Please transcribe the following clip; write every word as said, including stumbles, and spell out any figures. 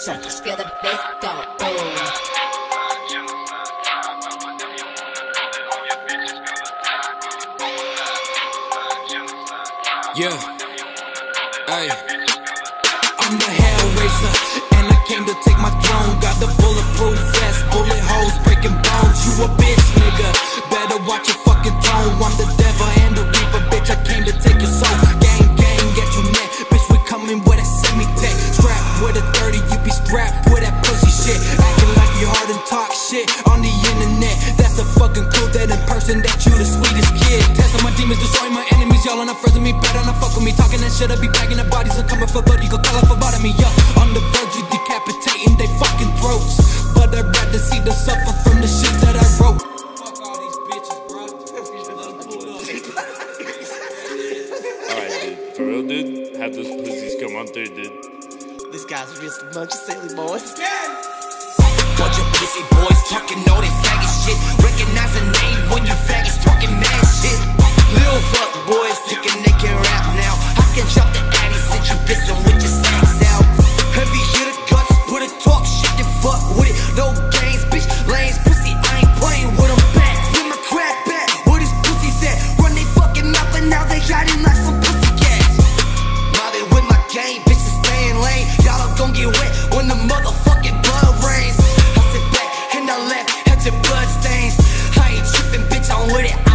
Just feel the bass go. Boom. Yeah, hey, I'm the Hellraiser, and I came to take my throne. Got the bulletproof vest, bullet holes breaking bones. You a bitch, nigga, better watch your fucking tone. I'm the devil and the reaper, bitch, I came to take your soul. Gang, gang, get you net, bitch, we coming with a semi-tech. Strapped with a thirty, you be strapped with that pussy shit. Acting like you hard and talk shit on the internet. That's the fucking clue that in person that you the sweetest kid. Testing my demons, destroying my enemies, y'all on the friends of me, better not fuck with me. Talking that shit, I be bagging the bodies and coming for blood. You go call up about me, yo. On the verge of decapitating they fucking throats, but I'd rather see them suffer from the shit that I wrote. Fuck all these bitches, bro. Alright, dude. For real, dude. Have those pussies come on through, dude. This guy's just a bunch of silly boys. Bunch of pussy boys talking all that faggot shit. Recognize a name when you faggots talking mad shit. Little fuck boys thinking they can rap now. I can drop the addy since you dissing with your stacks out. Heavy hitter guts, put a talk shit and fuck with it. No games, bitch, lanes, pussy, I ain't playing with them back. With my crack back, where these pussies at? Run they fucking mouth and now they hiding like some pussy cats. Mobbing with my game, bitches staying lane. Y'all are gon' get wet when the motherfucking blood rains. I sit back and I laugh at your blood stains. I ain't tripping, bitch, I'm with it.